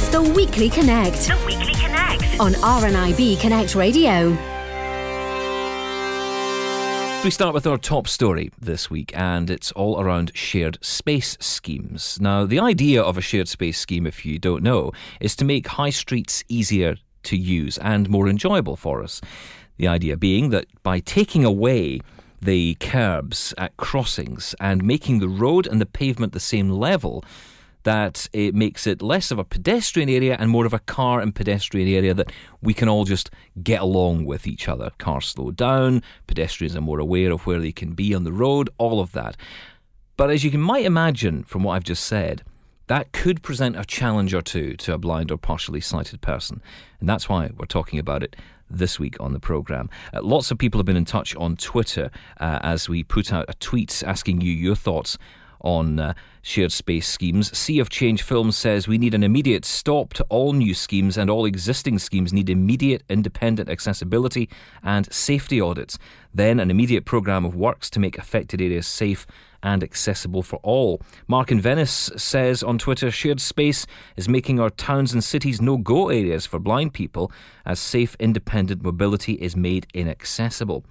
The Weekly Connect. The Weekly Connect. On RNIB Connect Radio. We start with our top story this week, and it's all around shared space schemes. Now, the idea of a shared space scheme, if you don't know, is to make high streets easier to use and more enjoyable for us. The idea being that by taking away the curbs at crossings and making the road and the pavement the same level, that it makes it less of a pedestrian area and more of a car and pedestrian area that we can all just get along with each other. Cars slow down, pedestrians are more aware of where they can be on the road, all of that. But as you might imagine from what I've just said, that could present a challenge or two to a blind or partially sighted person. And that's why we're talking about it this week on the programme. Lots of people have been in touch on Twitter as we put out a tweet asking you your thoughts on shared space schemes. Sea of Change Films says we need an immediate stop to all new schemes, and all existing schemes need immediate independent accessibility and safety audits. Then an immediate programme of works to make affected areas safe and accessible for all. Mark in Venice says on Twitter, shared space is making our towns and cities no-go areas for blind people as safe independent mobility is made inaccessible.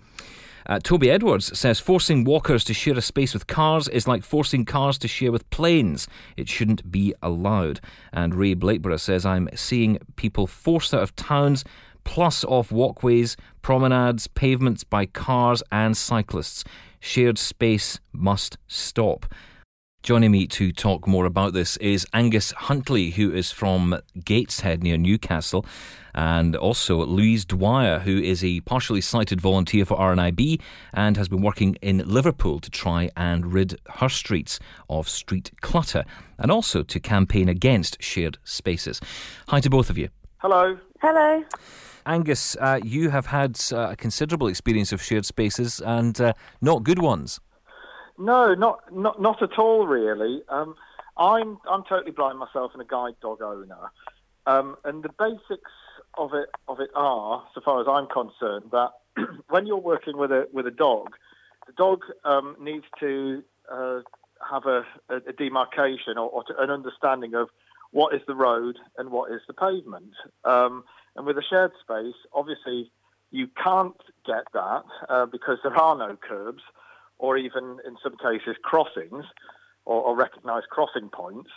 Toby Edwards says forcing walkers to share a space with cars is like forcing cars to share with planes. It shouldn't be allowed. And Ray Blakeborough says, I'm seeing people forced out of towns, plus off walkways, promenades, pavements by cars and cyclists. Shared space must stop. Joining me to talk more about this is Angus Huntley, who is from Gateshead near Newcastle, and also Louise Dwyer, who is a partially sighted volunteer for RNIB and has been working in Liverpool to try and rid her streets of street clutter and also to campaign against shared spaces. Hi to both of you. Hello. Hello. Angus, you have had a considerable experience of shared spaces and not good ones. No, not at all, really. I'm totally blind myself and a guide dog owner, and the basics of it are, so far as I'm concerned, that when you're working with a dog, the dog needs to have a demarcation or an understanding of what is the road and what is the pavement. And with a shared space, obviously, you can't get that because there are no curbs, or even in some cases crossings or recognised crossing points.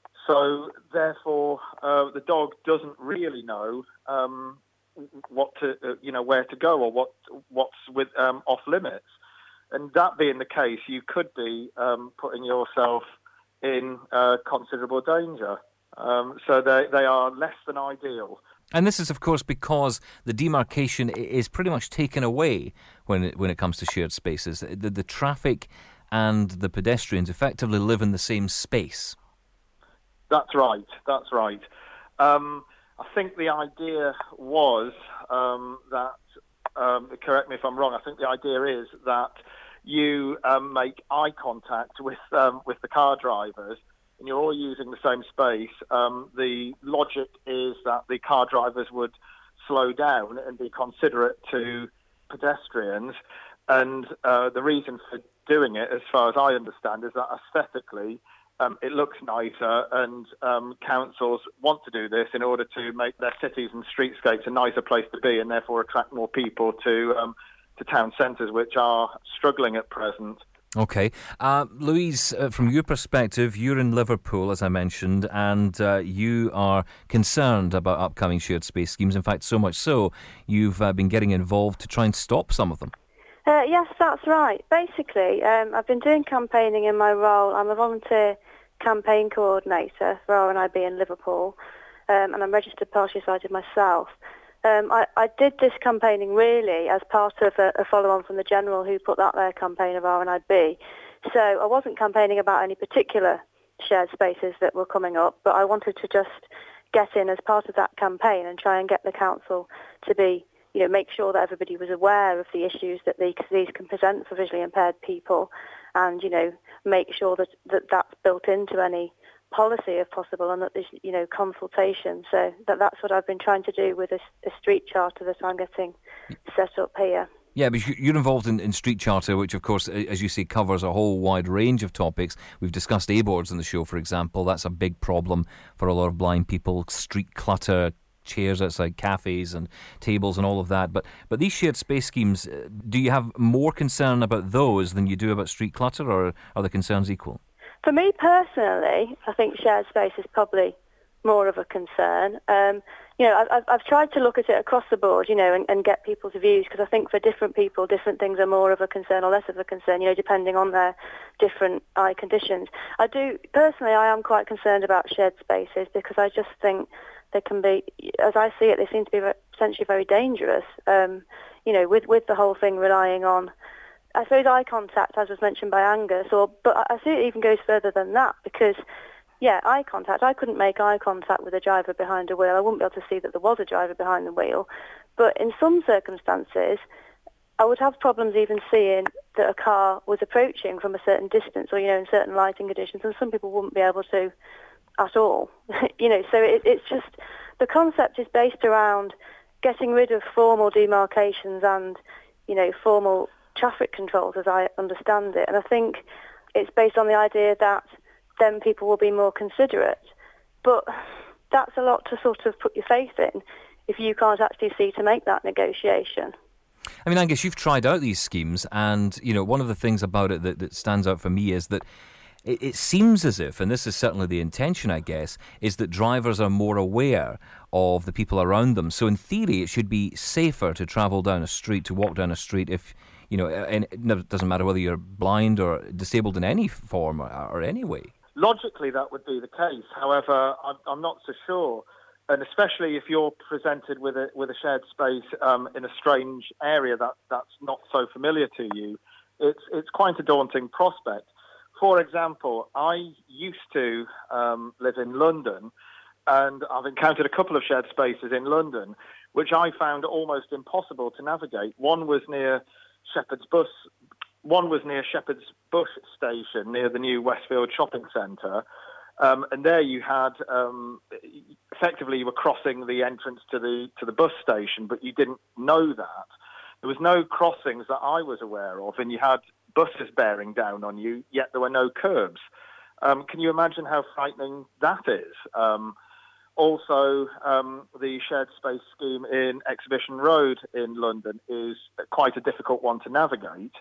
So therefore, the dog doesn't really know what to, where to go or what's with off limits. And that being the case, you could be putting yourself in considerable danger. So they are less than ideal. And this is, of course, because the demarcation is pretty much taken away when it comes to shared spaces. The traffic and the pedestrians effectively live in the same space. That's right. I think the idea was that, correct me if I'm wrong, I think the idea is that you make eye contact with the car drivers, and you're all using the same space. The logic is that the car drivers would slow down and be considerate to pedestrians. And the reason for doing it, as far as I understand, is that aesthetically it looks nicer, and councils want to do this in order to make their cities and streetscapes a nicer place to be, and therefore attract more people to town centres, which are struggling at present. Okay. Louise, from your perspective, you're in Liverpool, as I mentioned, and you are concerned about upcoming shared space schemes. In fact, so much so, you've been getting involved to try and stop some of them. Yes, that's right. Basically, I've been doing campaigning in my role. I'm a volunteer campaign coordinator for RNIB in Liverpool, and I'm registered partially sighted myself. I did this campaigning really as part of a follow-on from the General who put out their campaign of RNIB. So I wasn't campaigning about any particular shared spaces that were coming up, but I wanted to just get in as part of that campaign and try and get the council to be, make sure that everybody was aware of the issues that these can present for visually impaired people, and, make sure that that's built into any policy if possible, and that there's consultation. So that's what I've been trying to do with a street charter that I'm getting set up here. Yeah, but you're involved in Street Charter, which, of course, as you say, covers a whole wide range of topics. We've discussed A-boards on the show, for example. That's a big problem for a lot of blind people. Street clutter, chairs outside cafes and tables and all of that. But these shared space schemes, do you have more concern about those than you do about street clutter, or are the concerns equal? For me personally, I think shared space is probably more of a concern. I've tried to look at it across the board, and get people's views, because I think for different people, different things are more of a concern or less of a concern, depending on their different eye conditions. I am quite concerned about shared spaces, because I just think they can be, as I see it, they seem to be potentially very dangerous, with the whole thing relying on, I suppose, eye contact, as was mentioned by Angus, but I see it even goes further than that, because eye contact. I couldn't make eye contact with a driver behind a wheel. I wouldn't be able to see that there was a driver behind the wheel. But in some circumstances, I would have problems even seeing that a car was approaching from a certain distance, or, in certain lighting conditions, and some people wouldn't be able to at all. So it's just, the concept is based around getting rid of formal demarcations and, formal traffic controls, as I understand it. And I think it's based on the idea that then people will be more considerate. But that's a lot to sort of put your faith in if you can't actually see to make that negotiation. I mean, Angus, you've tried out these schemes, and, one of the things about it that stands out for me is that it seems as if, and this is certainly the intention, I guess, is that drivers are more aware of the people around them. So in theory, it should be safer to travel down a street, to walk down a street if, and it doesn't matter whether you're blind or disabled in any form or any way. Logically, that would be the case. However, I'm not so sure, and especially if you're presented with a shared space in a strange area that's not so familiar to you, it's quite a daunting prospect. For example, I used to live in London, and I've encountered a couple of shared spaces in London, which I found almost impossible to navigate. One was near Shepherd's Bush station, near the new Westfield shopping centre. And there you had, effectively you were crossing the entrance to the bus station, but you didn't know that. There was no crossings that I was aware of, and you had buses bearing down on you, yet there were no curbs. Can you imagine how frightening that is? Also, the shared space scheme in Exhibition Road in London is quite a difficult one to navigate.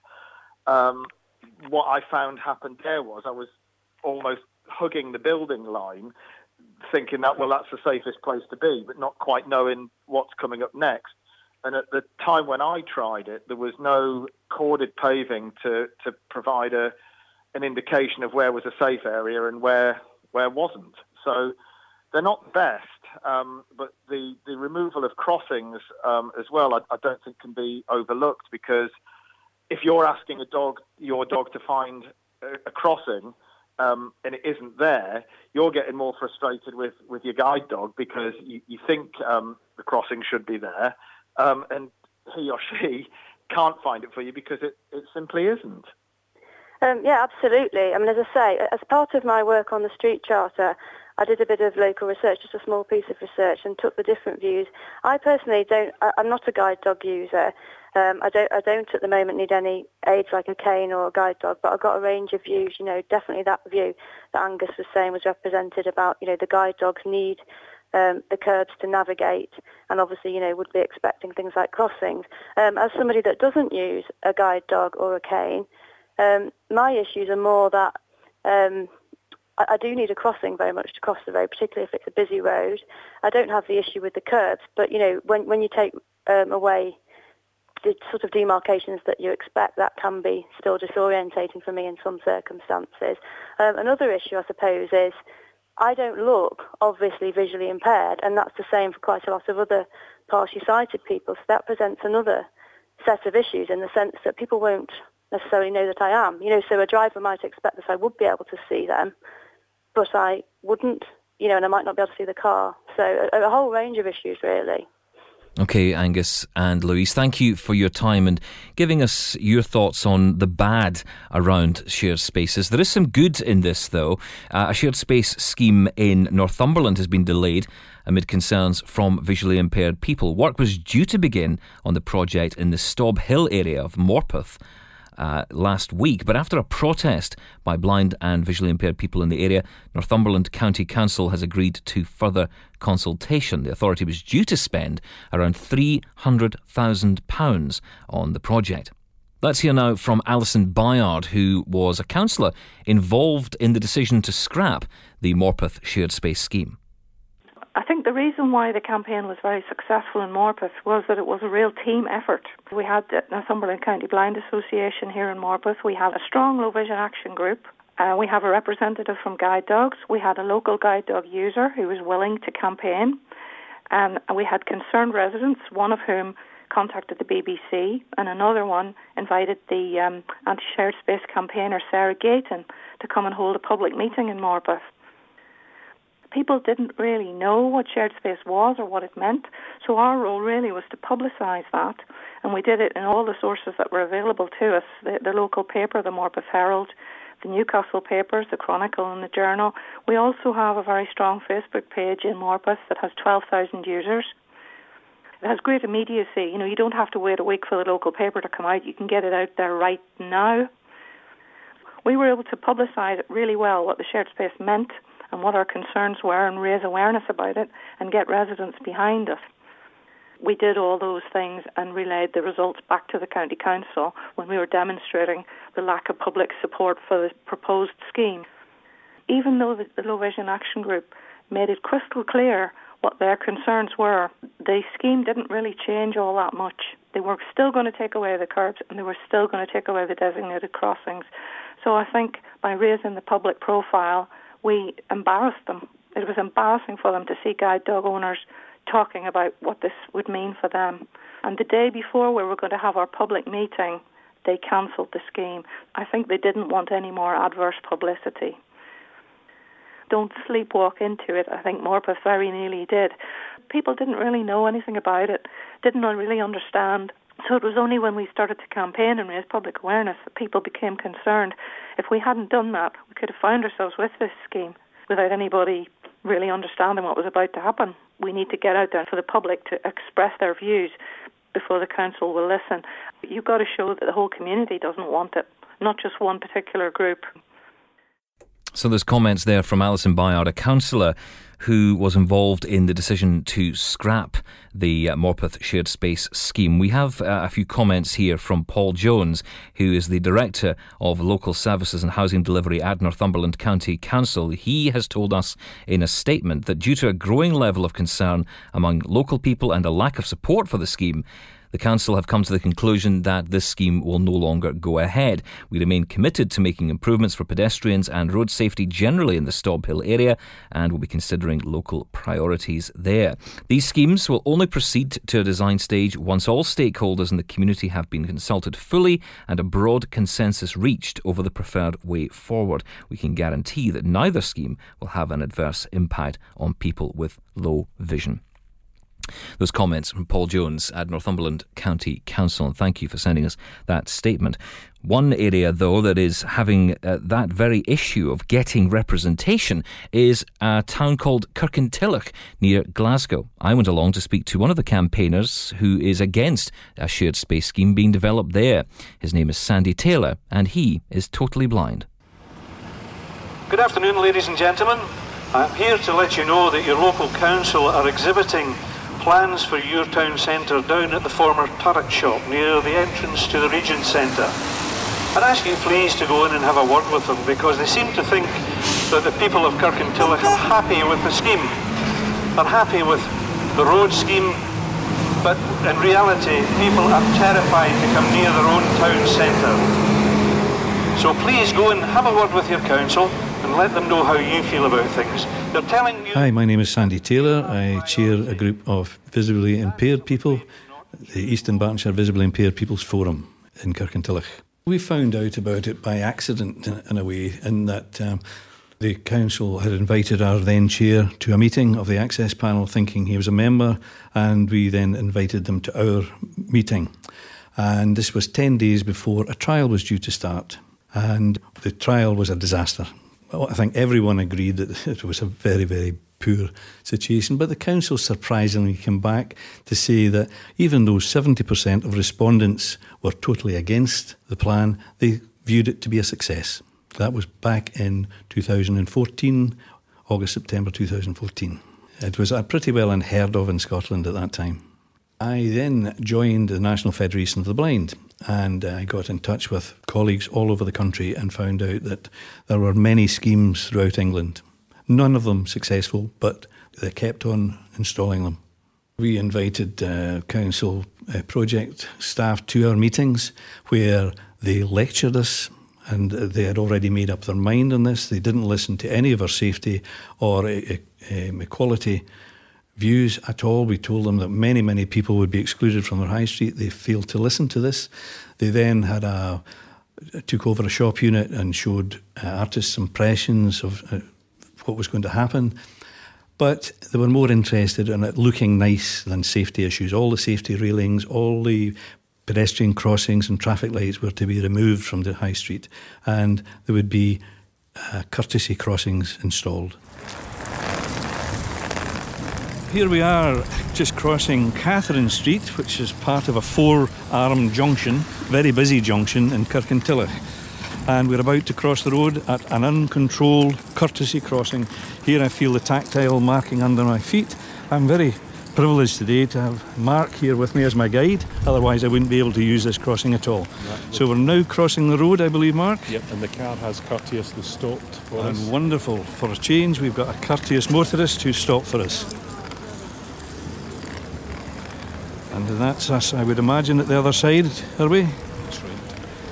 What I found happened there was I was almost hugging the building line, thinking that, well, that's the safest place to be, but not quite knowing what's coming up next. And at the time when I tried it, there was no corded paving to provide an indication of where was a safe area and where wasn't. So they're not the best, but the removal of crossings as well, I don't think can be overlooked, because if you're asking your dog to find a crossing and it isn't there, you're getting more frustrated with your guide dog, because you think the crossing should be there, and he or she can't find it for you because it simply isn't. Yeah, absolutely. I mean, as I say, as part of my work on the Street Charter, I did a bit of local research, just a small piece of research, and took the different views. I personally I'm not a guide dog user. I don't at the moment need any aids like a cane or a guide dog, but I've got a range of views. Definitely that view that Angus was saying was represented about, the guide dogs need the curbs to navigate, and obviously, would be expecting things like crossings. As somebody that doesn't use a guide dog or a cane, my issues are more that I do need a crossing very much to cross the road, particularly if it's a busy road. I don't have the issue with the curbs, but when you take away the sort of demarcations that you expect, that can be still disorientating for me in some circumstances. Another issue, I suppose, is I don't look obviously visually impaired, and that's the same for quite a lot of other partially sighted people. So that presents another set of issues in the sense that people won't necessarily know that I am. So a driver might expect that I would be able to see them, but I wouldn't, and I might not be able to see the car. So a whole range of issues, really. OK, Angus and Louise, thank you for your time and giving us your thoughts on the bad around shared spaces. There is some good in this, though. A shared space scheme in Northumberland has been delayed amid concerns from visually impaired people. Work was due to begin on the project in the Stob Hill area of Morpeth last week, but after a protest by blind and visually impaired people in the area, Northumberland County Council has agreed to further consultation. The authority was due to spend around £300,000 on the project. Let's hear now from Alison Byard, who was a councillor involved in the decision to scrap the Morpeth shared space scheme. I think the reason why the campaign was very successful in Morpeth was that it was a real team effort. We had the Northumberland County Blind Association here in Morpeth. We have a strong low vision action group. We have a representative from Guide Dogs. We had a local guide dog user who was willing to campaign. And we had concerned residents, one of whom contacted the BBC, and another one invited the anti-shared space campaigner Sarah Gayton to come and hold a public meeting in Morpeth. People didn't really know what shared space was or what it meant, so our role really was to publicise that, and we did it in all the sources that were available to us, the local paper, the Morpeth Herald, the Newcastle papers, the Chronicle and the Journal. We also have a very strong Facebook page in Morpeth that has 12,000 users. It has great immediacy. You know, you don't have to wait a week for the local paper to come out. You can get it out there right now. We were able to publicise it really well, what the shared space meant and what our concerns were, and raise awareness about it and get residents behind us. We did all those things and relayed the results back to the County Council when we were demonstrating the lack of public support for the proposed scheme. Even though the Low Vision Action Group made it crystal clear what their concerns were, the scheme didn't really change all that much. They were still going to take away the curbs and they were still going to take away the designated crossings. So I think by raising the public profile, we embarrassed them. It was embarrassing for them to see guide dog owners talking about what this would mean for them. And the day before we were going to have our public meeting, they cancelled the scheme. I think they didn't want any more adverse publicity. Don't sleepwalk into it. I think Morpeth very nearly did. People didn't really know anything about it, didn't really understand. So it was only when we started to campaign and raise public awareness that people became concerned. If we hadn't done that, we could have found ourselves with this scheme without anybody really understanding what was about to happen. We need to get out there for the public to express their views before the council will listen. You've got to show that the whole community doesn't want it, not just one particular group. So there's comments there from Alison Byard, a councillor who was involved in the decision to scrap the Morpeth shared space scheme. We have a few comments here from Paul Jones, who is the Director of Local Services and Housing Delivery at Northumberland County Council. He has told us in a statement that due to a growing level of concern among local people and a lack of support for the scheme, the council have come to the conclusion that this scheme will no longer go ahead. We remain committed to making improvements for pedestrians and road safety generally in the Stob Hill area, and will be considering local priorities there. These schemes will only proceed to a design stage once all stakeholders in the community have been consulted fully and a broad consensus reached over the preferred way forward. We can guarantee that neither scheme will have an adverse impact on people with low vision. Those comments from Paul Jones at Northumberland County Council, and thank you for sending us that statement. One area, though, that is having that very issue of getting representation is a town called Kirkintilloch near Glasgow. I went along to speak to one of the campaigners who is against a shared space scheme being developed there. His name is Sandy Taylor, and he is totally blind. Good afternoon, ladies and gentlemen. I'm here to let you know that your local council are exhibiting plans for your town centre down at the former turret shop near the entrance to the Regent Centre. I'd ask you please to go in and have a word with them, because they seem to think that the people of Kirkintilloch are happy with the scheme. They're happy with the road scheme, but in reality people are terrified to come near their own town centre. So please go and have a word with your council and let them know how you feel about things. They're telling you... Hi, my name is Sandy Taylor. I chair a group of visibly impaired people, the Eastern Bartonshire Visibly Impaired People's Forum in Kirkintilloch. We found out about it by accident in a way, in that The council had invited our then chair to a meeting of the access panel, thinking he was a member, and we then invited them to our meeting. And this was 10 days before a trial was due to start. And the trial was a disaster. Well, I think everyone agreed that it was a very, very poor situation. But the council surprisingly came back to say that even though 70% of respondents were totally against the plan, they viewed it to be a success. That was back in 2014, August, September 2014. It was pretty well unheard of in Scotland at that time. I then joined the National Federation of the Blind, and I got in touch with colleagues all over the country and found out that there were many schemes throughout England. None of them successful, but they kept on installing them. We invited council project staff to our meetings where they lectured us, and they had already made up their mind on this. They didn't listen to any of our safety or equality views at all. We told them that many, many people would be excluded from their high street. They failed to listen to this. They then took over a shop unit and showed artists' impressions of what was going to happen. But they were more interested in it looking nice than safety issues. All the safety railings, all the pedestrian crossings and traffic lights were to be removed from the high street, and there would be courtesy crossings installed. Here we are just crossing Catherine Street, which is part of a four-arm junction, very busy junction in Kirkintilloch. And we're about to cross the road at an uncontrolled courtesy crossing. Here I feel the tactile marking under my feet. I'm very privileged today to have Mark here with me as my guide, otherwise I wouldn't be able to use this crossing at all. So we're now crossing the road, I believe, Mark? Yep, and the car has courteously stopped for us. And wonderful. For a change, we've got a courteous motorist who stopped for us. And that's us, I would imagine, at the other side, are we? That's right.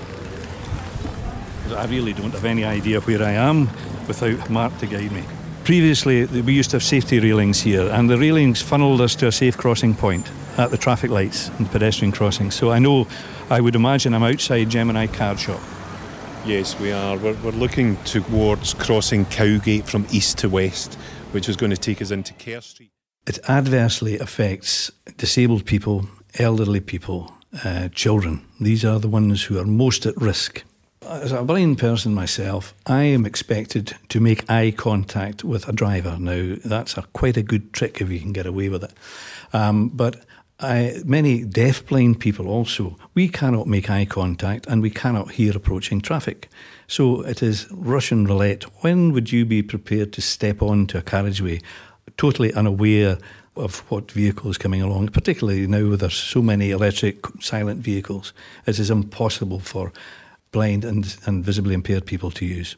I really don't have any idea where I am without Mark to guide me. Previously, we used to have safety railings here, and the railings funneled us to a safe crossing point at the traffic lights and pedestrian crossings. So I would imagine I'm outside Gemini Card Shop. Yes, we are. We're looking towards crossing Cowgate from east to west, which is going to take us into Kerr Street. It adversely affects disabled people, elderly people, children. These are the ones who are most at risk. As a blind person myself, I am expected to make eye contact with a driver. Now, that's quite a good trick if you can get away with it. But many deaf-blind people also, we cannot make eye contact and we cannot hear approaching traffic. So it is Russian roulette. When would you be prepared to step onto a carriageway totally unaware of what vehicle is coming along, particularly now there's so many electric silent vehicles? It is impossible for blind and visibly impaired people to use.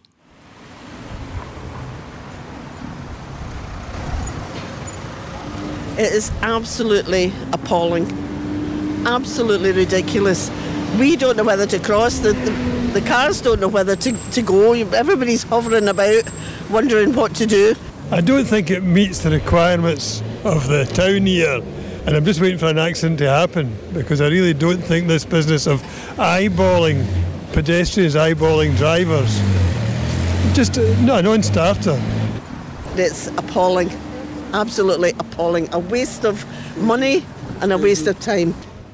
It is absolutely appalling, absolutely ridiculous. We don't know whether to cross, the cars don't know whether to go, everybody's hovering about, wondering what to do. I don't think it meets the requirements of the town here, and I'm just waiting for an accident to happen, because I really don't think this business of eyeballing pedestrians, eyeballing drivers, just a non-starter. It's appalling, absolutely appalling. A waste of money and a waste of time.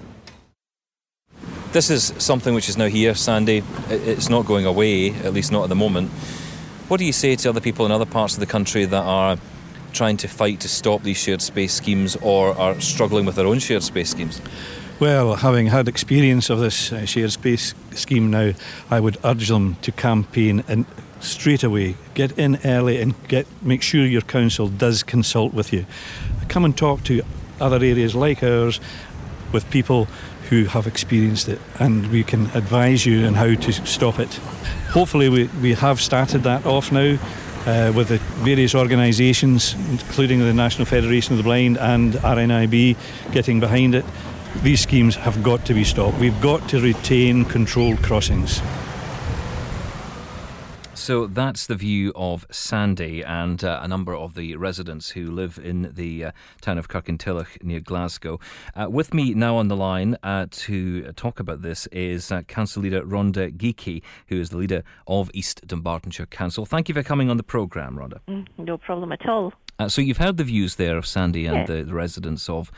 This is something which is now here, Sandy. It's not going away, at least not at the moment. What do you say to other people in other parts of the country that are trying to fight to stop these shared space schemes or are struggling with their own shared space schemes? Well, having had experience of this shared space scheme now, I would urge them to campaign and straight away, get in early and make sure your council does consult with you. Come and talk to other areas like ours with people who have experienced it, and we can advise you on how to stop it. Hopefully we have started that off now with the various organisations, including the National Federation of the Blind and RNIB, getting behind it. These schemes have got to be stopped. We've got to retain controlled crossings. So that's the view of Sandy and a number of the residents who live in the town of Kirkintilloch near Glasgow. With me now on the line to talk about this is Council Leader Rhonda Geekie, who is the leader of East Dunbartonshire Council. Thank you for coming on the programme, Rhonda. No problem at all. So you've heard the views there of Sandy and the residents of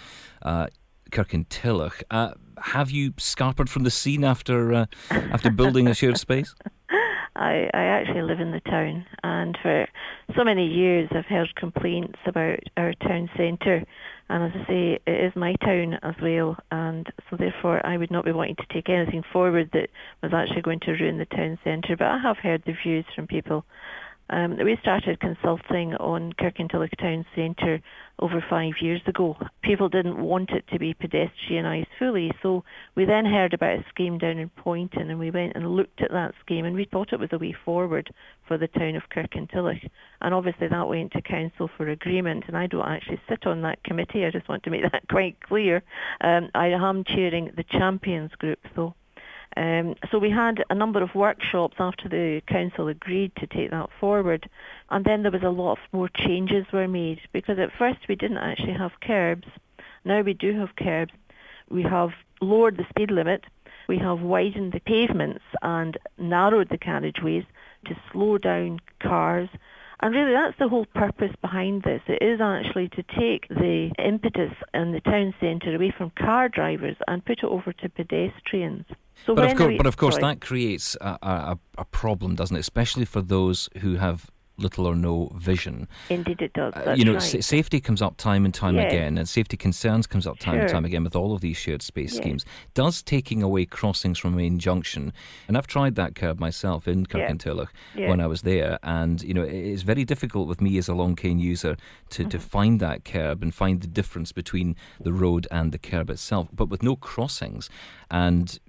Kirkintilloch. Have you scarpered from the scene after building a shared space? I actually live in the town, and for so many years I've heard complaints about our town centre, and as I say, it is my town as well, and so therefore I would not be wanting to take anything forward that was actually going to ruin the town centre. But I have heard the views from people. We started consulting on Kirkintilloch Town Centre over 5 years ago. People didn't want it to be pedestrianised fully, so we then heard about a scheme down in Poynton, and we went and looked at that scheme, and we thought it was a way forward for the town of Kirkintilloch. And obviously that went to council for agreement, and I don't actually sit on that committee. I just want to make that quite clear. I am chairing the Champions Group, though. So we had a number of workshops after the council agreed to take that forward, and then there was a lot of more changes were made, because at first we didn't actually have curbs. Now we do have curbs. We have lowered the speed limit. We have widened the pavements and narrowed the carriageways to slow down cars. And really that's the whole purpose behind this. It is actually to take the impetus in the town centre away from car drivers and put it over to pedestrians. So but of course that creates a problem, doesn't it? Especially for those who have little or no vision. Indeed it does. That's right. Safety comes up time and time again, and safety concerns comes up time and time again with all of these shared space schemes. Does taking away crossings from Main Junction, and I've tried that curb myself in Kirkintilloch when I was there, and it's very difficult with me as a Long Cane user to find that curb and find the difference between the road and the curb itself. But with no crossings, and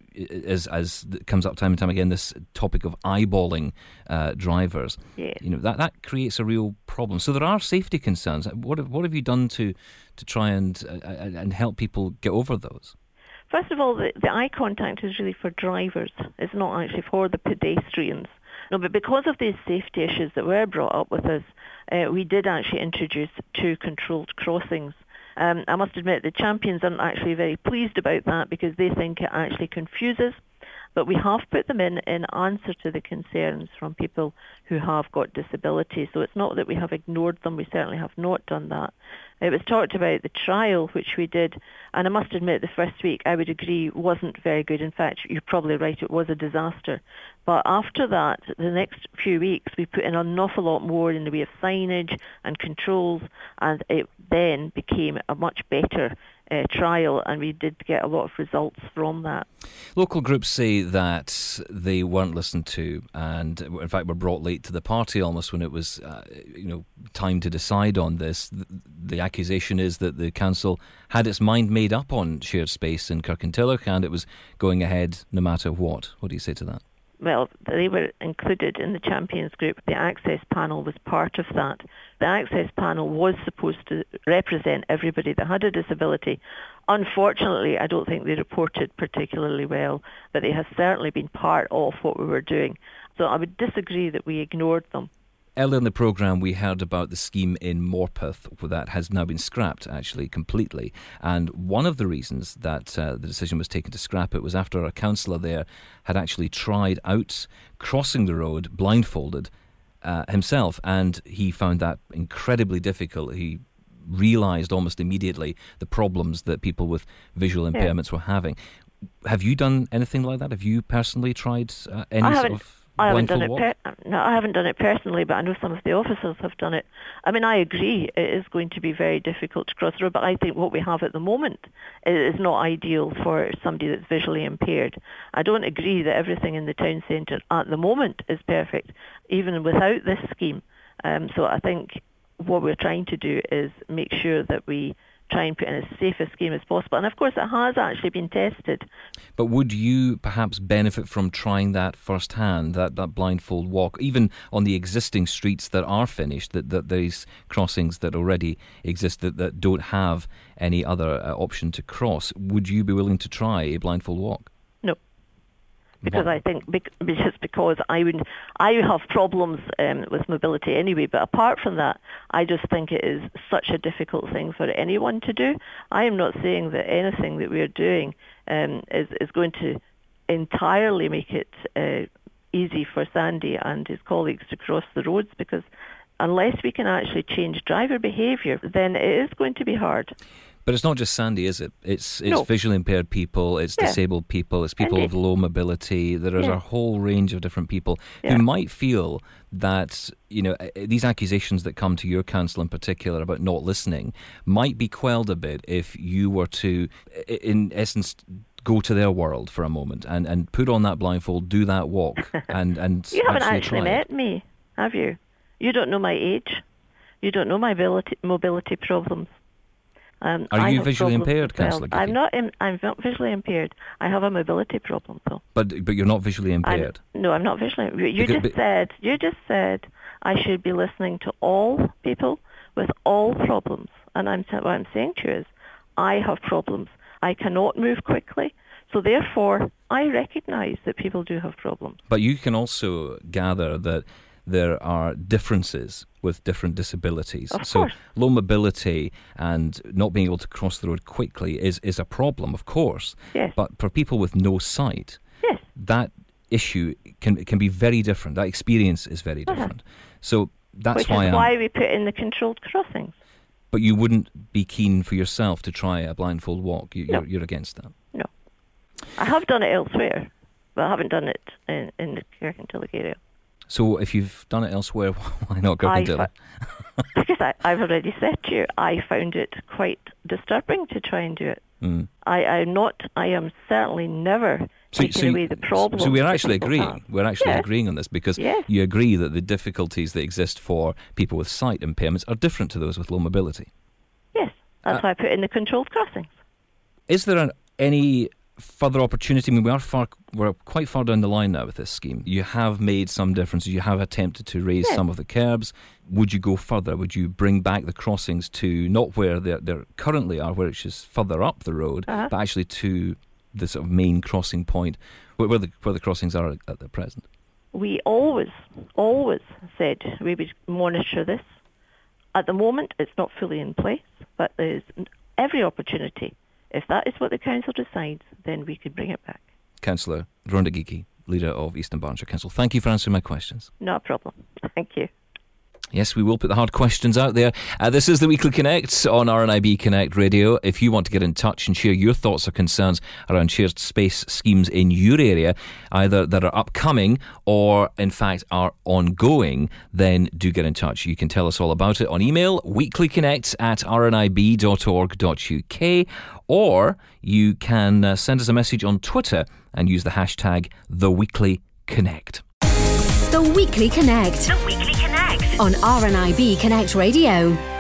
as comes up time and time again, this topic of eyeballing drivers, that creates a real problem. So there are safety concerns. What have you done to try and help people get over those? First of all, the eye contact is really for drivers. It's not actually for the pedestrians. No, but because of these safety issues that were brought up with us, we did actually introduce 2 controlled crossings. I must admit the champions aren't actually very pleased about that, because they think it actually confuses. But we have put them in answer to the concerns from people who have got disabilities. So it's not that we have ignored them. We certainly have not done that. It was talked about the trial, which we did, and I must admit the first week, I would agree, wasn't very good. In fact, you're probably right, it was a disaster. But after that, the next few weeks, we put in an awful lot more in the way of signage and controls, and it then became a much better trial, and we did get a lot of results from that. Local groups say that they weren't listened to, and in fact were brought late to the party almost when it was time to decide on this. The accusation is that the council had its mind made up on shared space in Kirkintilloch, and it was going ahead no matter what. What do you say to that? Well, they were included in the Champions Group. The Access Panel was part of that. The Access Panel was supposed to represent everybody that had a disability. Unfortunately, I don't think they reported particularly well, but they have certainly been part of what we were doing. So I would disagree that we ignored them. Earlier in the programme, we heard about the scheme in Morpeth that has now been scrapped, actually, completely. And one of the reasons that the decision was taken to scrap it was after a councillor there had actually tried out crossing the road blindfolded himself, and he found that incredibly difficult. He realised almost immediately the problems that people with visual impairments were having. Have you done anything like that? Have you personally tried any sort of... I haven't done it. I haven't done it personally, but I know some of the officers have done it. I mean, I agree it is going to be very difficult to cross the road, but I think what we have at the moment is not ideal for somebody that's visually impaired. I don't agree that everything in the town centre at the moment is perfect, even without this scheme. So I think what we're trying to do is make sure that we try and put in as safe a scheme as possible. And of course it has actually been tested. But would you perhaps benefit from trying that firsthand, that blindfold walk, even on the existing streets that are finished, that these crossings that already exist that don't have any other option to cross? Would you be willing to try a blindfold walk? Because I think just because I have problems with mobility anyway, but apart from that, I just think it is such a difficult thing for anyone to do. I am not saying that anything that we are doing is going to entirely make it easy for Sandy and his colleagues to cross the roads, because unless we can actually change driver behaviour, then it is going to be hard. But it's not just Sandy, is it? It's visually impaired people, it's disabled people, it's people with low mobility. There is a whole range of different people who might feel that, these accusations that come to your council in particular about not listening might be quelled a bit if you were to, in essence, go to their world for a moment and put on that blindfold, do that walk, and You haven't actually met me, have you? You don't know my age. You don't know my mobility problems. Are you visually impaired, Councillor Gickie? I'm not visually impaired. I have a mobility problem, though. But you're not visually impaired. I'm not visually impaired. You just said I should be listening to all people with all problems, and what I'm saying to you is I have problems. I cannot move quickly, so therefore I recognise that people do have problems. But you can also gather that there are differences with different disabilities. Of so course. Low mobility and not being able to cross the road quickly is a problem, of course. Yes. But for people with no sight, that issue can be very different. That experience is very different. So that's why we put in the controlled crossings. But you wouldn't be keen for yourself to try a blindfold walk. You're against that. No. I have done it elsewhere, but I haven't done it in the Kirkintilloch area. So if you've done it elsewhere, why not Kirkintilloch? Because I've already said to you, I found it quite disturbing to try and do it. I am certainly never taking away the problem. So we're actually agreeing. We're actually agreeing on this, because you agree that the difficulties that exist for people with sight impairments are different to those with low mobility. Yes, that's why I put in the controlled crossings. Is there any further opportunity? I mean, we're quite far down the line now with this scheme. You have made some differences. You have attempted to raise some of the curbs. Would you go further? Would you bring back the crossings to not where they currently are, which is further up the road, but actually to the sort of main crossing point where the crossings are at the present? We always said we would monitor this. At the moment, it's not fully in place, but there's every opportunity. If that is what the council decides, then we could bring it back. Councillor Rhonda Gickie, leader of Eastern Barnshire Council, thank you for answering my questions. No problem. Thank you. Yes, we will put the hard questions out there. This is the Weekly Connect on RNIB Connect Radio. If you want to get in touch and share your thoughts or concerns around shared space schemes in your area, either that are upcoming or, in fact, are ongoing, then do get in touch. You can tell us all about it on email, weeklyconnect@rnib.org.uk, or you can send us a message on Twitter and use the hashtag #TheWeeklyConnect. The Weekly Connect. The Weekly Connect. On RNIB Connect Radio.